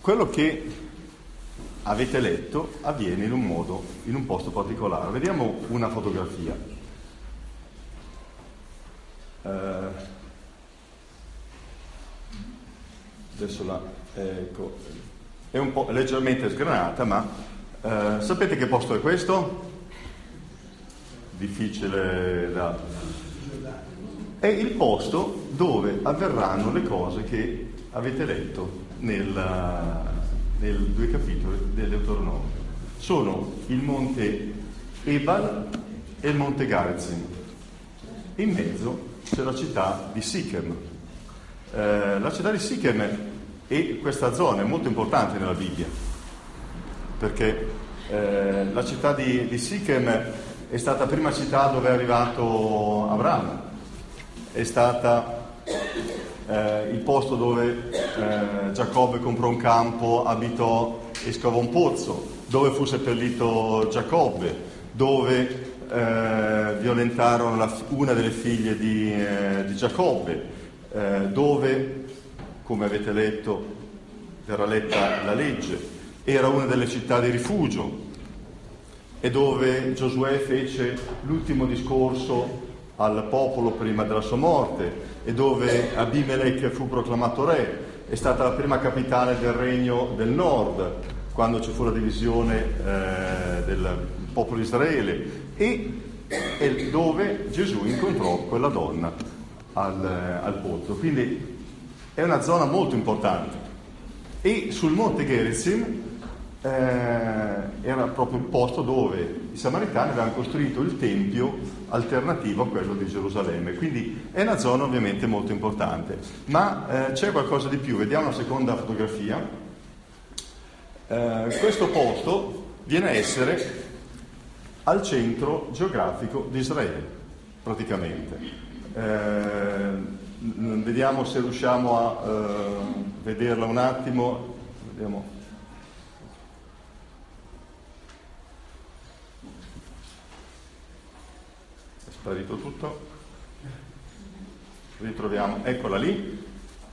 quello che avete letto avviene in un modo, in un posto particolare. Vediamo una fotografia. Adesso la ecco, è un po' leggermente sgranata, ma sapete che posto è questo? Difficile da... È il posto dove avverranno le cose che avete letto nei 2 capitoli del Deuteronomio. Sono il monte Ebal e il monte Garizim. In mezzo c'è la città di Sichem. La città di Sichem e questa zona è molto importante nella Bibbia, perché la città di Sichem è stata la prima città dove è arrivato Abramo, è stata il posto dove Giacobbe comprò un campo, abitò e scavò un pozzo, dove fu seppellito Giacobbe, dove violentarono una delle figlie di Giacobbe, dove, come avete letto, verrà letta la legge, era una delle città di rifugio, e dove Giosuè fece l'ultimo discorso al popolo prima della sua morte, e dove Abimelech fu proclamato re. È stata la prima capitale del regno del nord, quando ci fu la divisione del popolo di Israele, e dove Gesù incontrò quella donna al pozzo. Quindi è una zona molto importante. E sul monte Gerizim era proprio il posto dove i samaritani avevano costruito il tempio alternativo a quello di Gerusalemme, quindi è una zona ovviamente molto importante. Ma c'è qualcosa di più, vediamo la seconda fotografia. Questo posto viene a essere al centro geografico di Israele, praticamente. Vediamo se riusciamo a vederla un attimo. Vediamo. È sparito tutto. Ritroviamo, eccola lì.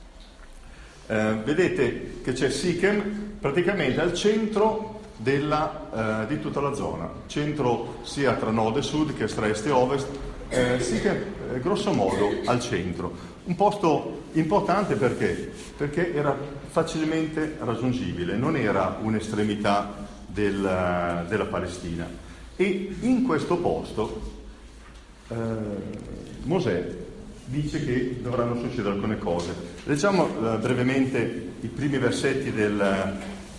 Vedete che c'è Sichem praticamente al centro di tutta la zona, centro sia tra nord e sud che tra est e ovest. Sichem grosso modo al centro, un posto importante perché era facilmente raggiungibile, non era un'estremità della Palestina, e in questo posto Mosè dice che dovranno succedere alcune cose. Leggiamo brevemente i primi versetti del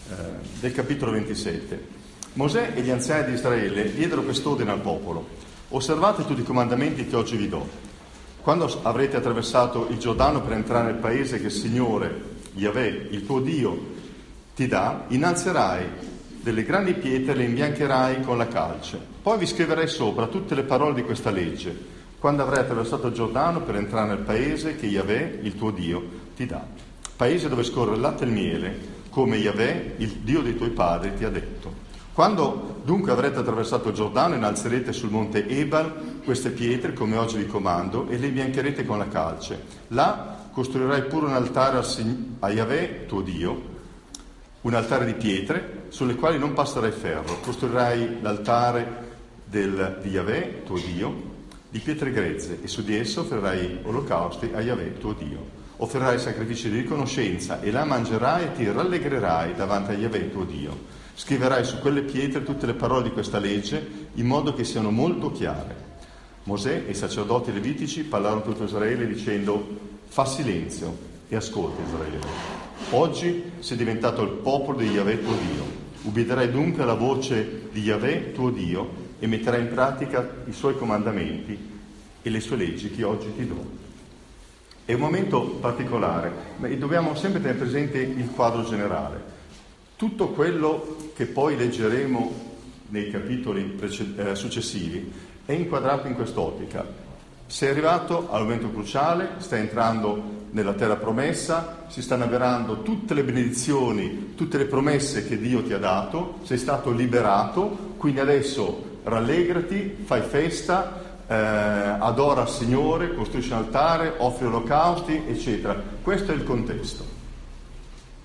capitolo 27. Mosè e gli anziani di Israele diedero quest'ordine al popolo: osservate tutti i comandamenti che oggi vi do. Quando avrete attraversato il Giordano per entrare nel paese che il Signore, Yahweh, il tuo Dio, ti dà, innalzerai delle grandi pietre e le imbiancherai con la calce. Poi vi scriverai sopra tutte le parole di questa legge, quando avrai attraversato il Giordano per entrare nel paese che Yahweh, il tuo Dio, ti dà. Paese dove scorre il latte e il miele, come Yahweh, il Dio dei tuoi padri, ti ha detto. Quando dunque avrete attraversato il Giordano, innalzerete sul monte Ebal queste pietre, come oggi vi comando, e le imbiancherete con la calce. Là costruirai pure un altare a Yahweh, tuo Dio, un altare di pietre, sulle quali non passerai ferro. Costruirai l'altare di Yahweh, tuo Dio, di pietre grezze, e su di esso offrirai olocausti a Yahweh, tuo Dio. Offrirai sacrifici di riconoscenza, e là mangerai e ti rallegrerai davanti a Yahweh, tuo Dio. Scriverai su quelle pietre tutte le parole di questa legge, in modo che siano molto chiare. Mosè e i sacerdoti levitici parlarono a tutto Israele dicendo: fa silenzio e ascolta Israele. Oggi sei diventato il popolo di Yahweh tuo Dio. Ubbidirai dunque alla voce di Yahweh tuo Dio e metterai in pratica i suoi comandamenti e le sue leggi che oggi ti do. È un momento particolare, ma dobbiamo sempre tenere presente il quadro generale. Tutto quello che poi leggeremo nei capitoli successivi è inquadrato in quest'ottica. Sei arrivato al momento cruciale, stai entrando nella terra promessa, si stanno avverando tutte le benedizioni, tutte le promesse che Dio ti ha dato, sei stato liberato, quindi adesso rallegrati, fai festa, adora il Signore, costruisci un altare, offri olocausti, eccetera. Questo è il contesto.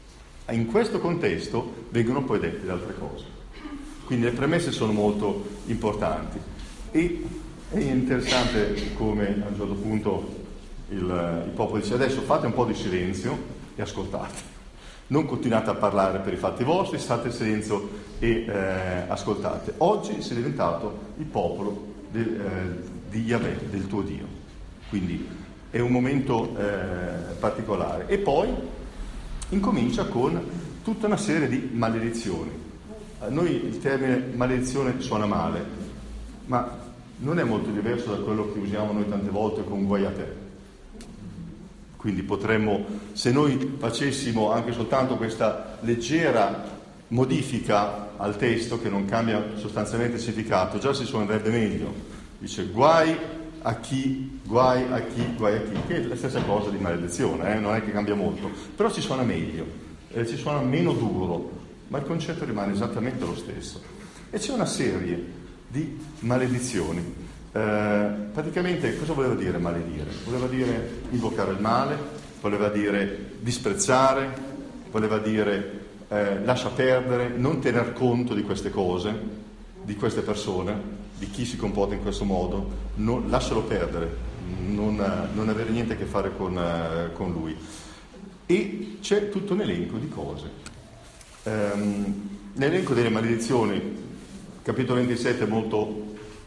in questo contesto vengono poi dette le altre cose. Quindi le premesse sono molto importanti. E è interessante come a un certo punto il popolo dice: adesso fate un po' di silenzio e ascoltate. Non continuate a parlare per i fatti vostri, state in silenzio e ascoltate. Oggi sei diventato il popolo di Yahweh, del tuo Dio. Quindi è un momento particolare. E poi incomincia con tutta una serie di maledizioni. A noi il termine maledizione suona male, ma non è molto diverso da quello che usiamo noi tante volte con guai a te. Quindi potremmo, se noi facessimo anche soltanto questa leggera modifica al testo, che non cambia sostanzialmente il significato, già si suonerebbe meglio. Dice guai a chi, guai a chi, guai a chi, che è la stessa cosa di maledizione, non è che cambia molto, però ci suona meglio, ci suona meno duro, ma il concetto rimane esattamente lo stesso. E c'è una serie di maledizioni. Praticamente cosa voleva dire maledire? Voleva dire invocare il male, voleva dire disprezzare, voleva dire lascia perdere, non tener conto di queste cose, di queste persone, di chi si comporta in questo modo, lascialo perdere, non avere niente a che fare con lui. E c'è tutto un elenco di cose. L'elenco delle maledizioni, capitolo 27 è molto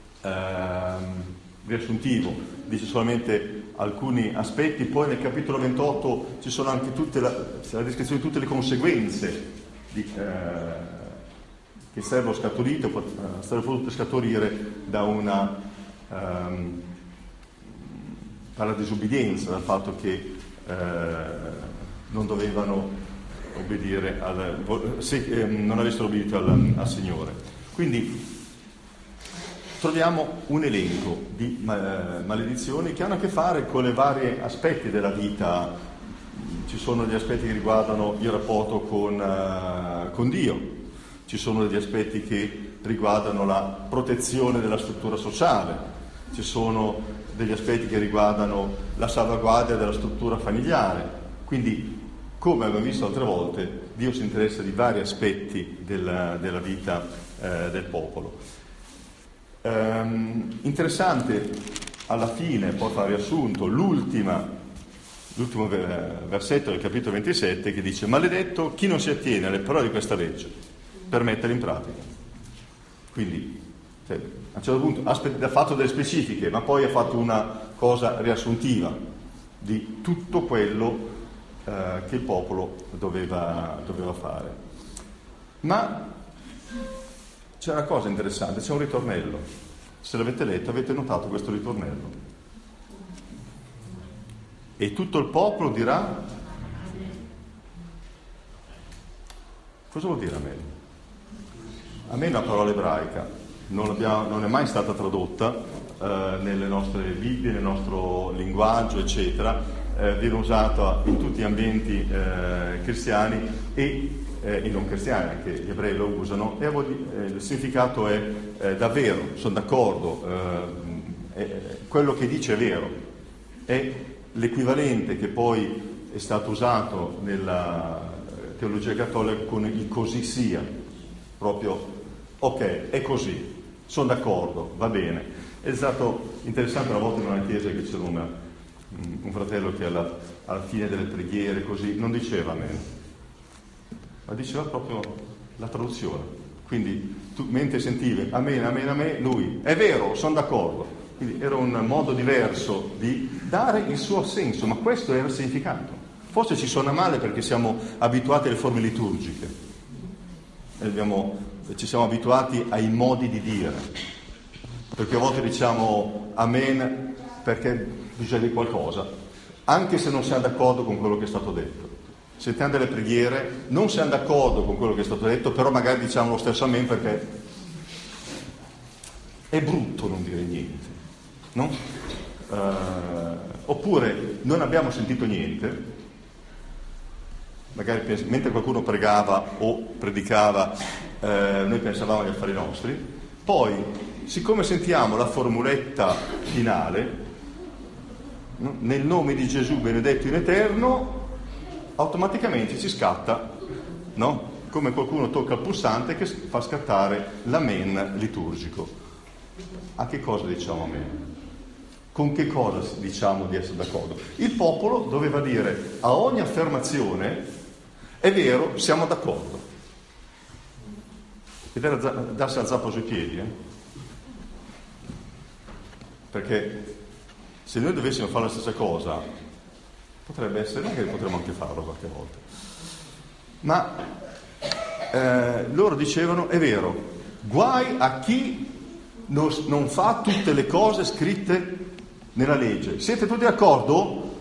riassuntivo, dice solamente alcuni aspetti. Poi nel capitolo 28 ci sono anche la descrizione di tutte le conseguenze che sarebbero potute scaturire dalla disubbidienza, dal fatto che non dovevano obbedire non avessero obbedito al Signore. Quindi troviamo un elenco di maledizioni che hanno a che fare con i vari aspetti della vita. Ci sono gli aspetti che riguardano il rapporto con Dio, ci sono degli aspetti che riguardano la protezione della struttura sociale, ci sono degli aspetti che riguardano la salvaguardia della struttura familiare. Quindi, come abbiamo visto altre volte, Dio si interessa di vari aspetti della vita del popolo. Interessante alla fine, poi fa riassunto, l'ultimo versetto del capitolo 27, che dice: maledetto chi non si attiene alle parole di questa legge per metterle in pratica. Quindi a un certo punto ha fatto delle specifiche, ma poi ha fatto una cosa riassuntiva di tutto quello che il popolo doveva fare. Ma c'è una cosa interessante, c'è un ritornello. Se l'avete letto, avete notato questo ritornello. E tutto il popolo dirà: cosa vuol dire amen? Amen è una parola ebraica, non è mai stata tradotta nelle nostre Bibbie, nel nostro linguaggio, eccetera. Viene usata in tutti gli ambienti cristiani e non cristiani, anche gli ebrei lo usano, e il significato è davvero, sono d'accordo, quello che dice è vero. È l'equivalente che poi è stato usato nella teologia cattolica con il così sia, proprio ok, è così, sono d'accordo, va bene. È stato interessante una volta in una chiesa che c'era un fratello che alla fine delle preghiere così non diceva amen, ma diceva proprio la traduzione. Quindi tu mentre sentivi amen, amen, amen, lui è vero, sono d'accordo. Quindi era un modo diverso di dare il suo senso, ma questo era il significato. Forse ci suona male perché siamo abituati alle forme liturgiche, ci siamo abituati ai modi di dire, perché a volte diciamo amen perché bisogna dire qualcosa, anche se non siamo d'accordo con quello che è stato detto. Sentiamo delle preghiere, non siamo d'accordo con quello che è stato detto, però magari diciamo lo stesso amen perché è brutto non dire niente, no? Oppure non abbiamo sentito niente, magari mentre qualcuno pregava o predicava noi pensavamo agli affari nostri, poi siccome sentiamo la formuletta finale, no? Nel nome di Gesù benedetto in eterno, automaticamente ci scatta no? Come qualcuno tocca il pulsante che fa scattare l'amen liturgico. A che cosa diciamo amen? Con che cosa diciamo di essere d'accordo? Il popolo doveva dire a ogni affermazione: è vero, siamo d'accordo. Ed era darsi al zappo sui piedi, Perché se noi dovessimo fare la stessa cosa, potrebbe essere, magari potremmo anche farlo qualche volta. Ma loro dicevano: è vero, guai a chi non fa tutte le cose scritte nella legge. Siete tutti d'accordo?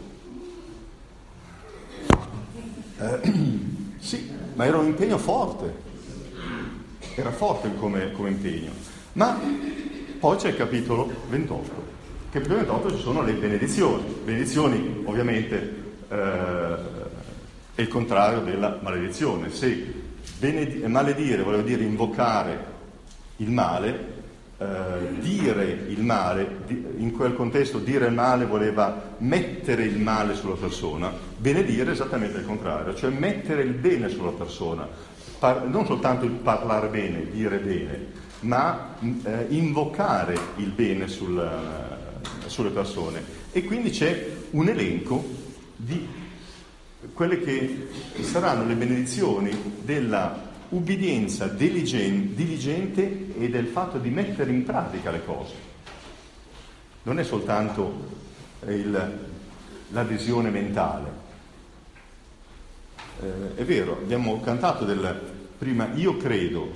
Sì, ma era un impegno forte. Era forte come impegno. Ma poi c'è il capitolo 28. Nel capitolo 28 ci sono le benedizioni. Benedizioni, ovviamente, è il contrario della maledizione. Se maledire voleva dire invocare il male, dire il male, in quel contesto dire il male voleva mettere il male sulla persona, benedire è esattamente il contrario, cioè mettere il bene sulla persona, non soltanto il parlare bene, dire bene, ma invocare il bene sulle persone. E quindi c'è un elenco di quelle che saranno le benedizioni della ubbidienza diligente e del fatto di mettere in pratica le cose. Non è soltanto l'adesione mentale. È vero, abbiamo cantato prima io credo,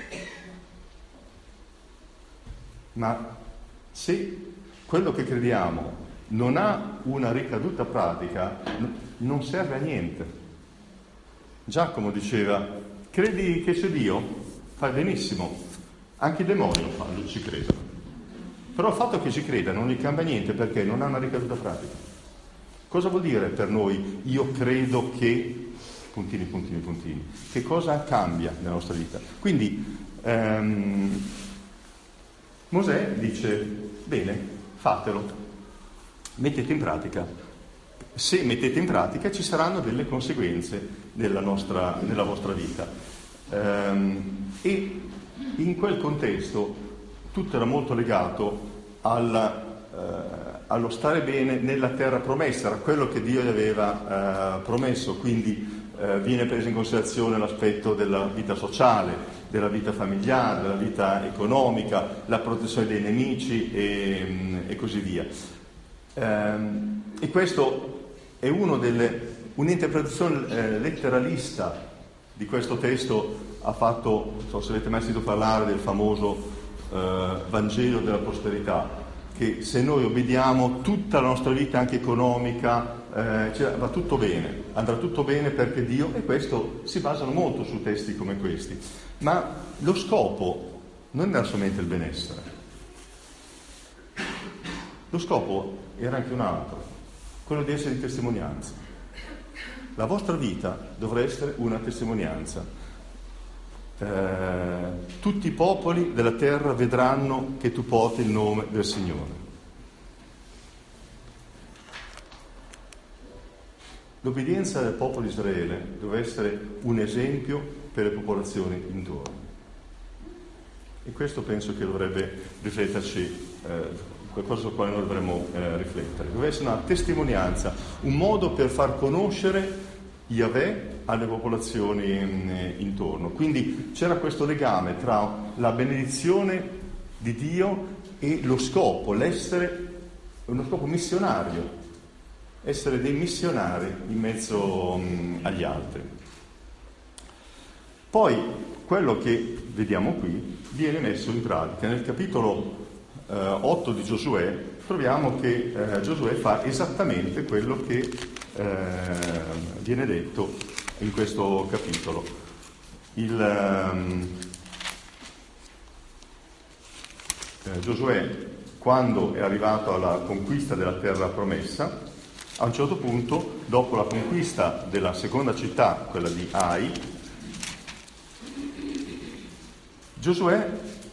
ma se quello che crediamo non ha una ricaduta pratica, non serve a niente. Giacomo diceva: credi che c'è Dio? Fai benissimo. Anche i demoni lo fanno, ci credono. Però il fatto che ci creda non gli cambia niente, perché non ha una ricaduta pratica. Cosa vuol dire per noi io credo che... puntini, puntini, puntini. Che cosa cambia nella nostra vita? Quindi Mosè dice: bene, fatelo. Mettete in pratica. Se mettete in pratica ci saranno delle conseguenze nella vostra vita. E in quel contesto tutto era molto legato allo stare bene nella terra promessa, era quello che Dio gli aveva promesso, quindi viene preso in considerazione l'aspetto della vita sociale, della vita familiare, della vita economica, la protezione dei nemici e così via. E questo è un'interpretazione letteralista di questo testo. Ha fatto, non so se avete mai sentito parlare del famoso Vangelo della prosperità, che se noi obbediamo tutta la nostra vita anche economica va tutto bene, andrà tutto bene perché Dio, e questo si basano molto su testi come questi. Ma lo scopo non era solamente il benessere, lo scopo era anche un altro, quello di essere di testimonianza. La vostra vita dovrà essere una testimonianza. Tutti i popoli della terra vedranno che tu porti il nome del Signore. L'obbedienza del popolo di Israele doveva essere un esempio per le popolazioni intorno. E questo penso che dovrebbe rifletterci, qualcosa sul quale noi dovremmo riflettere. Doveva essere una testimonianza, un modo per far conoscere Yahweh alle popolazioni intorno. Quindi c'era questo legame tra la benedizione di Dio e lo scopo, l'essere uno scopo missionario, essere dei missionari in mezzo agli altri. Poi quello che vediamo qui viene messo in pratica. Nel capitolo 8 di Giosuè troviamo che Giosuè fa esattamente quello che viene detto in questo capitolo. Giosuè, quando è arrivato alla conquista della terra promessa, a un certo punto, dopo la conquista della seconda città, quella di Ai, Giosuè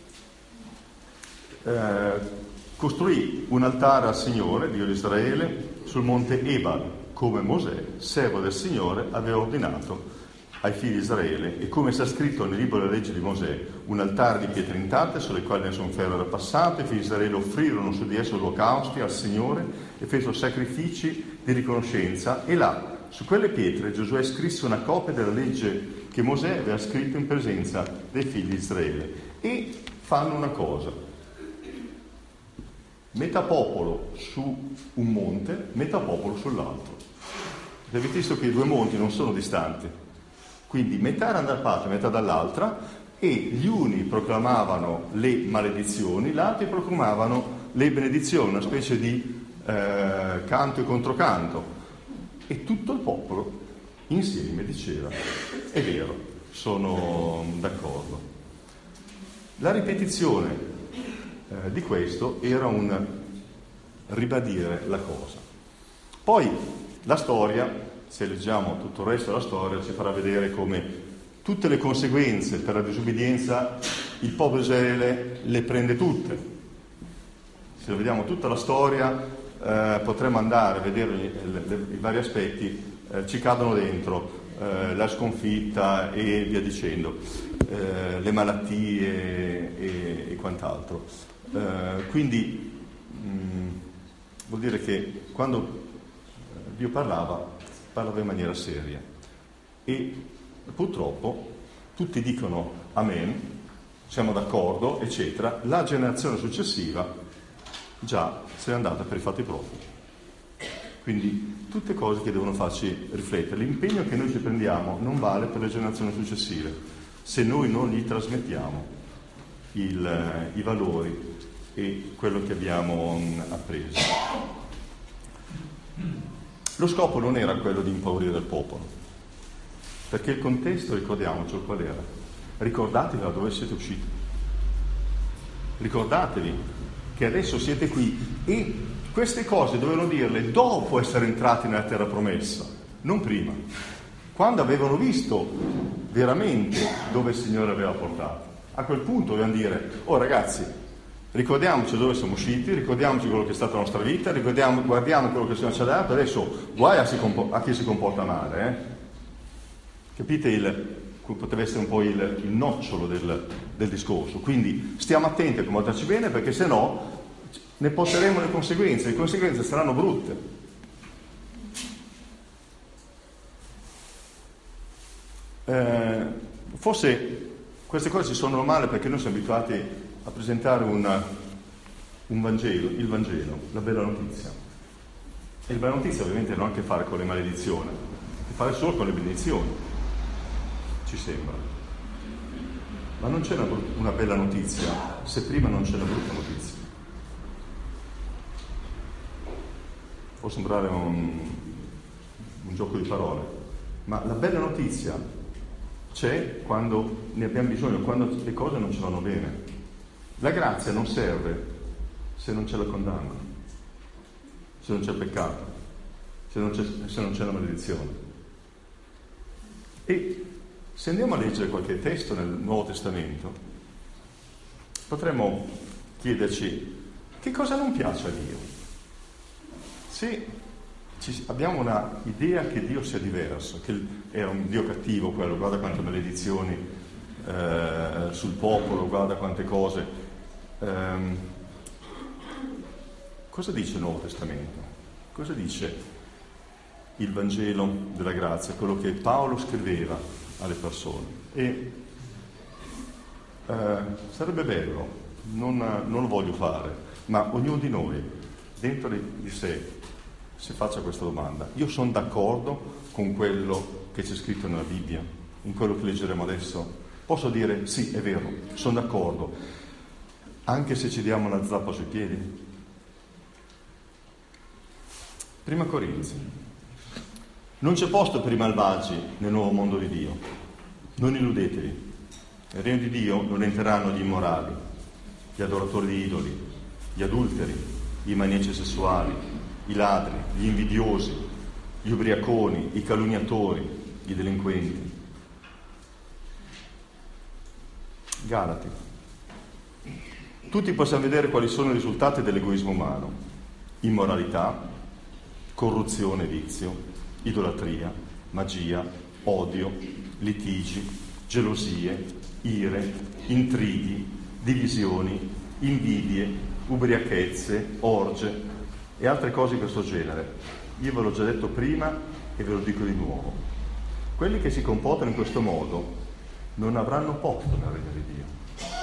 costruì un altare al Signore, Dio di Israele, sul monte Ebal, come Mosè, servo del Signore, aveva ordinato ai figli di Israele, e come sta scritto nel libro della legge di Mosè, un altare di pietre intatte sulle quali nessun ferro era passato. I figli di Israele offrirono su di esso olocausti al Signore e fecero sacrifici di riconoscenza, e là, su quelle pietre, Giosuè scrisse una copia della legge che Mosè aveva scritto in presenza dei figli di Israele. E fanno una cosa: metà popolo su un monte, metà popolo sull'altro. Avete visto che i due monti non sono distanti, quindi metà era da una parte, metà dall'altra, e gli uni proclamavano le maledizioni, gli altri proclamavano le benedizioni, una specie di canto e controcanto, e tutto il popolo insieme diceva: è vero, sono d'accordo. La ripetizione di questo era un ribadire la cosa. Poi la storia, se leggiamo tutto il resto della storia, ci farà vedere come tutte le conseguenze per la disobbedienza il popolo di Israele le prende tutte. Se vediamo tutta la storia potremmo andare a vedere i vari aspetti, ci cadono dentro la sconfitta e via dicendo, le malattie e quant'altro. Quindi vuol dire che quando Dio parlava in maniera seria, e purtroppo tutti dicono amen, siamo d'accordo, eccetera. La generazione successiva già se n'è andata per i fatti propri. Quindi tutte cose che devono farci riflettere. L'impegno che noi ci prendiamo non vale per le generazioni successive se noi non gli trasmettiamo i valori e quello che abbiamo appreso. Lo scopo non era quello di impaurire il popolo, perché il contesto, ricordiamocelo qual era. Ricordatevi da dove siete usciti. Ricordatevi che adesso siete qui, e queste cose dovevano dirle dopo essere entrati nella terra promessa, non prima, quando avevano visto veramente dove il Signore aveva portato. A quel punto dovevano dire: oh ragazzi, ricordiamoci dove siamo usciti, ricordiamoci quello che è stata la nostra vita, guardiamo quello che il Signore ci ha dato, adesso guai a chi si comporta male. Capite potrebbe essere un po' il nocciolo del discorso. Quindi stiamo attenti a comportarci bene, perché se no ne porteremo le conseguenze saranno brutte. Forse queste cose ci sono male perché noi siamo abituati a presentare un Vangelo, il Vangelo, la bella notizia. E la bella notizia ovviamente non ha a che fare con le maledizioni, ha a che fare solo con le benedizioni, ci sembra. Ma non c'è una bella notizia se prima non c'è una brutta notizia. Può sembrare un gioco di parole, ma la bella notizia c'è quando ne abbiamo bisogno, quando le cose non ci vanno bene. La grazia non serve se non c'è la condanna, se non c'è il peccato, se non c'è la maledizione. E se andiamo a leggere qualche testo nel Nuovo Testamento, potremmo chiederci che cosa non piace a Dio. Se abbiamo una idea che Dio sia diverso, che era un Dio cattivo quello, guarda quante maledizioni sul popolo, guarda quante cose. Cosa dice il Nuovo Testamento? Cosa dice il Vangelo della grazia, quello che Paolo scriveva alle persone? E sarebbe bello, non lo voglio fare, ma ognuno di noi dentro di sé si faccia questa domanda: io sono d'accordo con quello che c'è scritto nella Bibbia, in quello che leggeremo adesso? Posso dire sì, è vero, sono d'accordo, anche se ci diamo una zappa sui piedi? Prima Corinzi: non c'è posto per i malvagi nel nuovo mondo di Dio, non illudetevi, nel regno di Dio non entreranno gli immorali, gli adoratori di idoli, gli adulteri, i maniaci sessuali, i ladri, gli invidiosi, gli ubriaconi, i calunniatori, i delinquenti. Galati: tutti possiamo vedere quali sono i risultati dell'egoismo umano: immoralità, corruzione, vizio, idolatria, magia, odio, litigi, gelosie, ire, intrighi, divisioni, invidie, ubriachezze, orge e altre cose di questo genere. Io ve l'ho già detto prima e ve lo dico di nuovo. Quelli che si comportano in questo modo non avranno posto nel regno di Dio.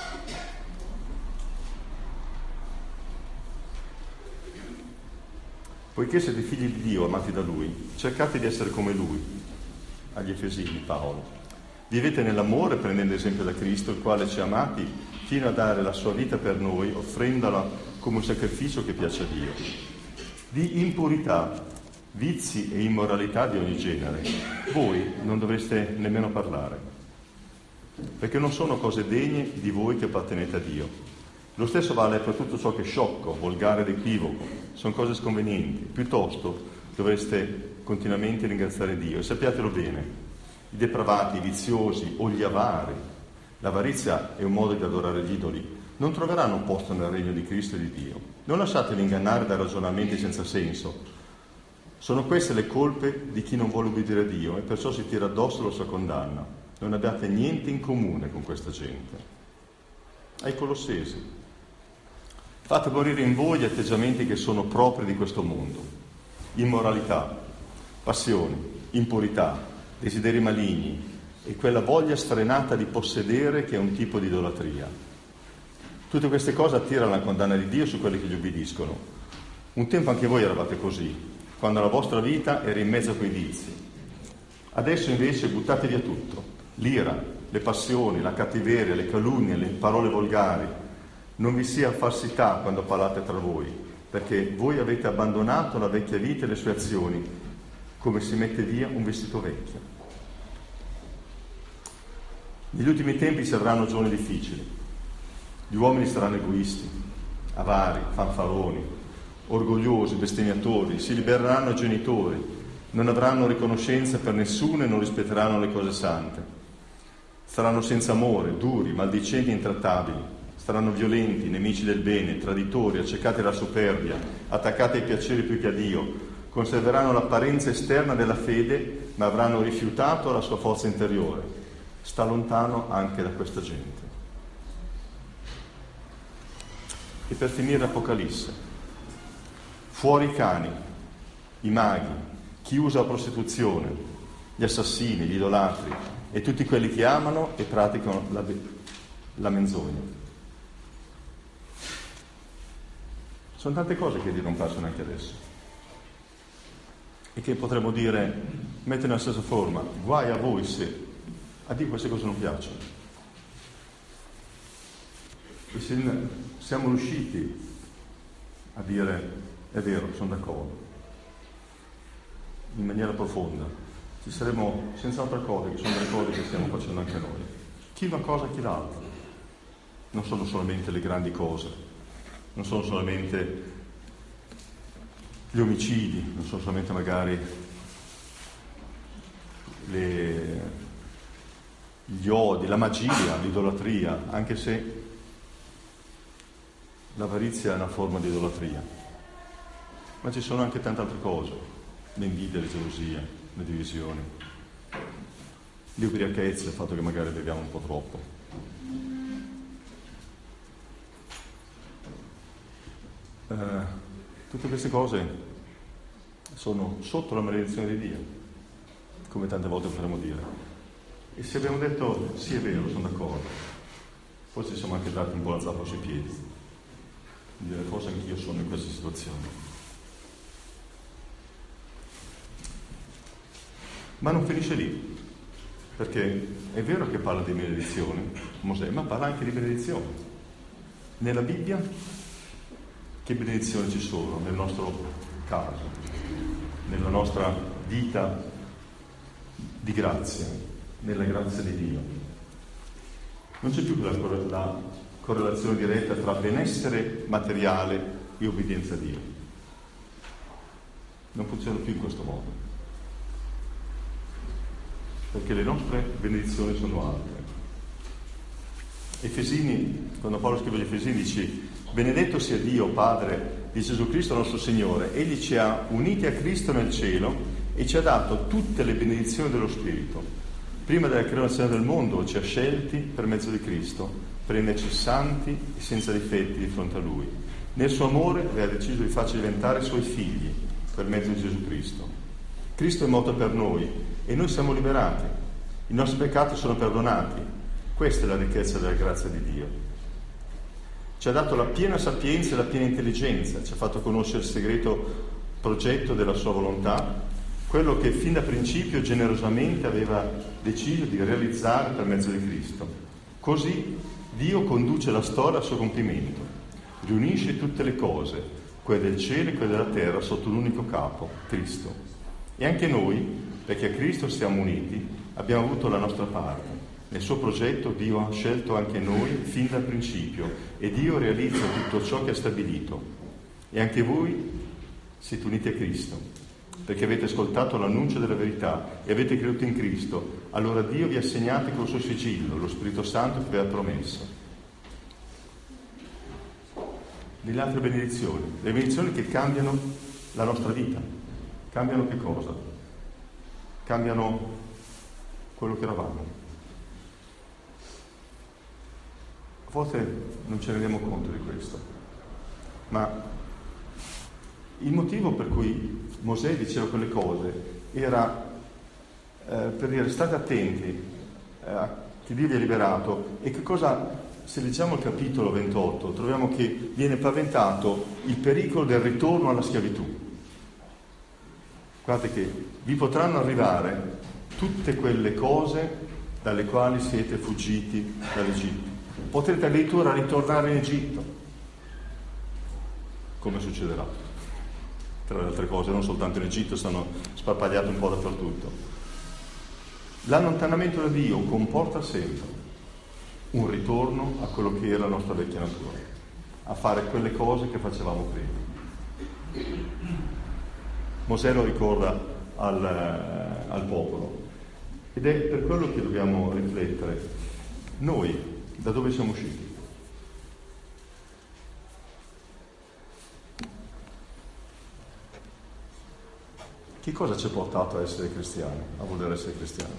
Poiché siete figli di Dio, amati da Lui, cercate di essere come Lui, agli Efesini Paolo. Vivete nell'amore prendendo esempio da Cristo, il quale ci ha amati fino a dare la sua vita per noi, offrendola come un sacrificio che piace a Dio. Di impurità, vizi e immoralità di ogni genere voi non dovreste nemmeno parlare, perché non sono cose degne di voi che appartenete a Dio. Lo stesso vale per tutto ciò che è sciocco, volgare ed equivoco, sono cose sconvenienti. Piuttosto dovreste continuamente ringraziare Dio, e sappiatelo bene, i depravati, i viziosi o gli avari, l'avarizia è un modo di adorare gli idoli, non troveranno posto nel regno di Cristo e di Dio. Non lasciateli ingannare da ragionamenti senza senso. Sono queste le colpe di chi non vuole obbedire a Dio e perciò si tira addosso la sua condanna. Non abbiate niente in comune con questa gente. Ai Colossesi: fate morire in voi gli atteggiamenti che sono propri di questo mondo: immoralità, passioni, impurità, desideri maligni e quella voglia sfrenata di possedere che è un tipo di idolatria. Tutte queste cose attirano la condanna di Dio su quelli che gli ubbidiscono. Un tempo anche voi eravate così, quando la vostra vita era in mezzo a quei vizi. Adesso invece buttate via tutto: l'ira, le passioni, la cattiveria, le calunnie, le parole volgari. Non vi sia falsità quando parlate tra voi, perché voi avete abbandonato la vecchia vita e le sue azioni, come si mette via un vestito vecchio. Negli ultimi tempi si avranno giorni difficili. Gli uomini saranno egoisti, avari, fanfaroni, orgogliosi, bestemmiatori, si libereranno ai genitori, non avranno riconoscenza per nessuno e non rispetteranno le cose sante. Saranno senza amore, duri, maldicenti e intrattabili. Saranno violenti, nemici del bene, traditori, accecati alla superbia, attaccati ai piaceri più che a Dio. Conserveranno l'apparenza esterna della fede, ma avranno rifiutato la sua forza interiore. Sta lontano anche da questa gente. E per finire Apocalisse: fuori i cani, i maghi, chi usa la prostituzione, gli assassini, gli idolatri e tutti quelli che amano e praticano la menzogna. Sono tante cose che Dio non piacciono anche adesso e che potremmo dire, mettere nella stessa forma: guai a voi se a Dio queste cose non piacciono. E se siamo riusciti a dire è vero, sono d'accordo, in maniera profonda, ci saremo senz'altro accorti che sono delle cose che stiamo facendo anche noi. Chi una cosa, chi l'altra. Non sono solamente le grandi cose, non sono solamente gli omicidi, non sono solamente magari gli odi, la magia, l'idolatria, anche se l'avarizia è una forma di idolatria. Ma ci sono anche tante altre cose: l'invidia, le gelosie, le divisioni, l'ubriachezza, il fatto che magari beviamo un po' troppo. Tutte queste cose sono sotto la maledizione di Dio, come tante volte potremmo dire. E se abbiamo detto sì, è vero, sono d'accordo, forse ci siamo anche dati un po' la zappa sui piedi, dire forse anch'io sono in questa situazione. Ma non finisce lì, perché è vero che parla di benedizioni Mosè, ma parla anche di benedizioni. Nella Bibbia che benedizioni ci sono nel nostro caso, nella nostra vita di grazia, nella grazia di Dio? Non c'è più la correlazione diretta tra benessere materiale e obbedienza a Dio. Non funziona più in questo modo, perché le nostre benedizioni sono altre. Efesini, quando Paolo scrive agli Efesini, dice: benedetto sia Dio, Padre di Gesù Cristo nostro Signore, Egli ci ha uniti a Cristo nel cielo e ci ha dato tutte le benedizioni dello Spirito. Prima della creazione del mondo ci ha scelti per mezzo di Cristo, per renderci santi e senza difetti di fronte a Lui. Nel suo amore aveva deciso di farci diventare Suoi figli per mezzo di Gesù Cristo. Cristo è morto per noi e noi siamo liberati. I nostri peccati sono perdonati. Questa è la ricchezza della grazia di Dio. Ci ha dato la piena sapienza e la piena intelligenza, ci ha fatto conoscere il segreto progetto della sua volontà, quello che fin da principio generosamente aveva deciso di realizzare per mezzo di Cristo. Così Dio conduce la storia al suo compimento, riunisce tutte le cose, quelle del cielo e quelle della terra, sotto un unico capo, Cristo. E anche noi, perché a Cristo siamo uniti, abbiamo avuto la nostra parte. Nel suo progetto Dio ha scelto anche noi fin dal principio e Dio realizza tutto ciò che ha stabilito. E anche voi siete uniti a Cristo, perché avete ascoltato l'annuncio della verità e avete creduto in Cristo. Allora Dio vi ha segnati col suo sigillo, lo Spirito Santo che vi ha promesso. Delle altre benedizioni, le benedizioni che cambiano la nostra vita. Cambiano che cosa? Cambiano quello che eravamo. A volte non ci rendiamo conto di questo, ma il motivo per cui Mosè diceva quelle cose era per dire state attenti che Dio vi ha liberato. E che cosa, se leggiamo il capitolo 28, troviamo che viene paventato il pericolo del ritorno alla schiavitù. Guardate che vi potranno arrivare tutte quelle cose dalle quali siete fuggiti dall'Egitto. Potrete addirittura ritornare in Egitto, come succederà. Tra le altre cose, non soltanto in Egitto, sono sparpagliate un po' dappertutto. L'allontanamento da Dio comporta sempre un ritorno a quello che era la nostra vecchia natura, a fare quelle cose che facevamo prima. Mosè lo ricorda al popolo ed è per quello che dobbiamo riflettere. Noi da dove siamo usciti? Che cosa ci ha portato a essere cristiani, a voler essere cristiani?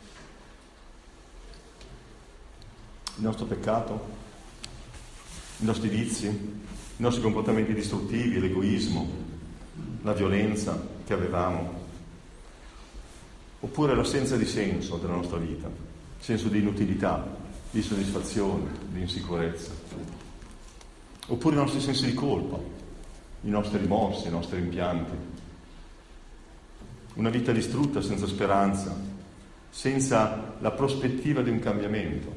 Il nostro peccato? I nostri vizi? I nostri comportamenti distruttivi? L'egoismo? La violenza che avevamo? Oppure l'assenza di senso della nostra vita? Senso di inutilità, di soddisfazione, di insicurezza? Oppure i nostri sensi di colpa? I nostri rimorsi, i nostri rimpianti? Una vita distrutta, senza speranza, senza la prospettiva di un cambiamento.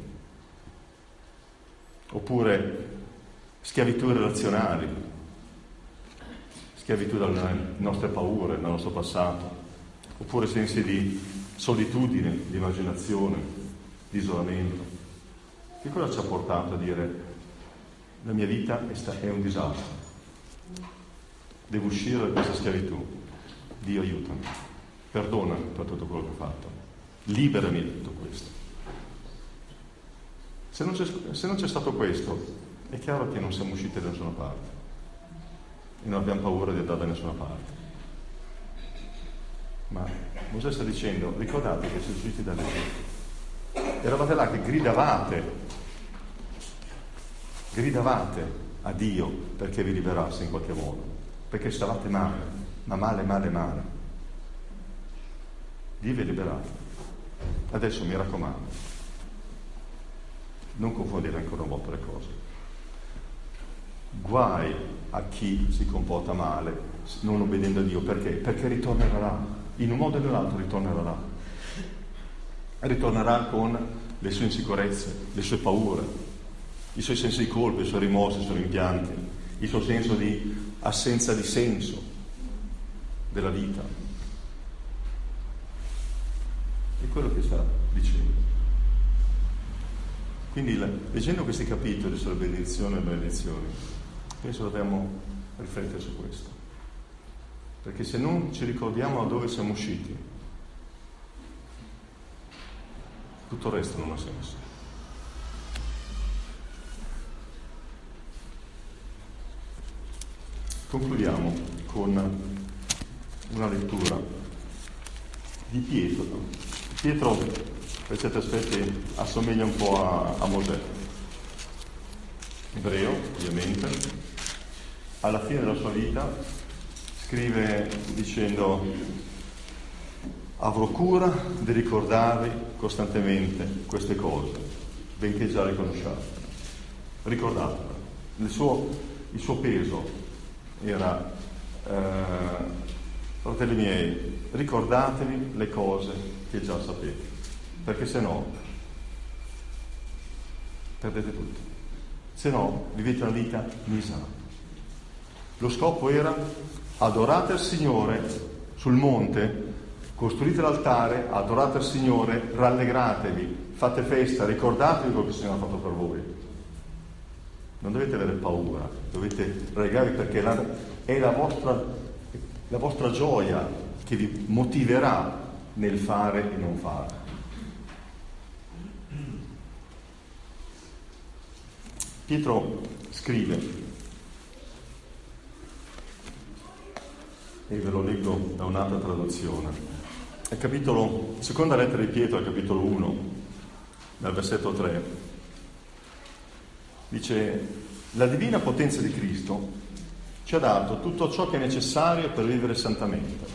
Oppure schiavitù relazionali, schiavitù dalle nostre paure, dal nostro passato. Oppure sensi di solitudine, di immaginazione, di isolamento. Che cosa ci ha portato a dire la mia vita è un disastro? Devo uscire da questa schiavitù. Dio aiutami, perdonami per tutto quello che ho fatto, liberami da tutto questo. Se non c'è stato questo, è chiaro che non siamo usciti da nessuna parte e non abbiamo paura di andare da nessuna parte. Ma Mosè sta dicendo, ricordate che siete usciti dall'Egitto, eravate là che gridavate a Dio perché vi liberasse in qualche modo, perché stavate male. Ma male. Dio vi ha liberato. Adesso mi raccomando, non confondere ancora una volta le cose. Guai a chi si comporta male non obbedendo a Dio. Perché? Perché ritornerà là. In un modo o nell'altro ritornerà là. Ritornerà con le sue insicurezze, le sue paure, i suoi sensi di colpa, i suoi rimorsi, i suoi rimpianti, il suo senso di assenza di senso della vita. È quello che sta dicendo. Quindi leggendo questi capitoli sulle benedizioni e maledizioni, penso dobbiamo riflettere su questo, perché se non ci ricordiamo da dove siamo usciti, tutto il resto non ha senso. Concludiamo con una lettura di Pietro. Pietro, per certi aspetti, assomiglia un po' a Mosè. Ebreo, ovviamente. Alla fine della sua vita scrive dicendo: avrò cura di ricordarvi costantemente queste cose, benché già le conosciate. Ricordatele. Il suo peso era, fratelli miei, ricordatevi le cose che già sapete, perché se no perdete tutto, se no vivete una vita miserabile. Lo scopo era: adorate il Signore sul monte, costruite l'altare, adorate il Signore, rallegratevi, fate festa, ricordatevi quello che il Signore ha fatto per voi. Non dovete avere paura, dovete rallegrarvi, perché è la vostra gioia che vi motiverà nel fare e non fare. Pietro scrive, e ve lo leggo da un'altra traduzione, seconda lettera di Pietro, al capitolo 1, dal versetto 3, dice: la divina potenza di Cristo ci ha dato tutto ciò che è necessario per vivere santamente,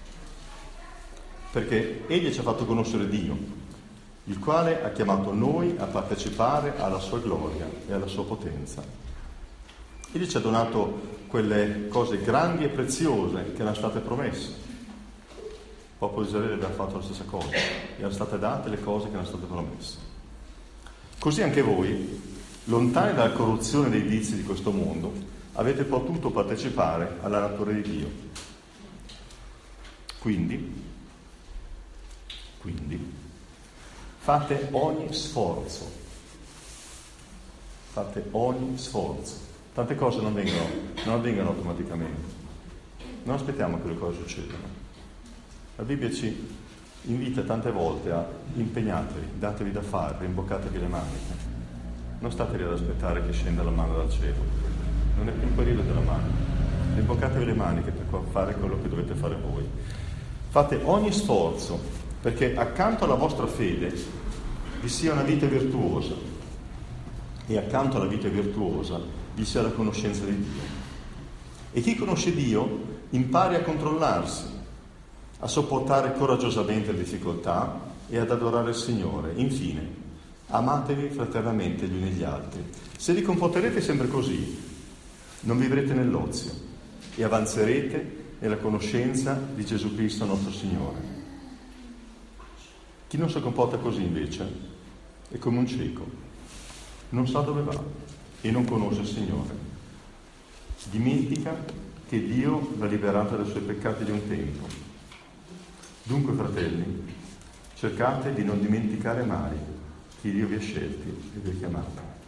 perché Egli ci ha fatto conoscere Dio, il quale ha chiamato noi a partecipare alla sua gloria e alla sua potenza. Egli ci ha donato quelle cose grandi e preziose che erano state promesse. Il popolo di Israele aveva fatto la stessa cosa, gli erano state date le cose che erano state promesse. Così anche voi, lontani dalla corruzione dei vizi di questo mondo, avete potuto partecipare alla natura di Dio. Quindi, fate ogni sforzo. Tante cose non avvengono automaticamente. Non aspettiamo che le cose succedano. La Bibbia ci invita tante volte a: impegnatevi, datevi da fare, rimboccatevi le maniche. Non state lì ad aspettare che scenda la mano dal cielo. Non è più il periodo della mano. Rimboccatevi le maniche per fare quello che dovete fare voi. Fate ogni sforzo perché accanto alla vostra fede vi sia una vita virtuosa, e accanto alla vita virtuosa vi sia la conoscenza di Dio. E chi conosce Dio impari a controllarsi, a sopportare coraggiosamente le difficoltà e ad adorare il Signore. Infine, amatevi fraternamente gli uni gli altri. Se vi comporterete sempre così, non vivrete nell'ozio e avanzerete nella conoscenza di Gesù Cristo nostro Signore. Chi non si comporta così, invece, è come un cieco. Non sa dove va e non conosce il Signore. Dimentica che Dio l'ha liberata dai suoi peccati di un tempo. Dunque, fratelli, cercate di non dimenticare mai che Dio vi ha scelti e vi ha chiamati.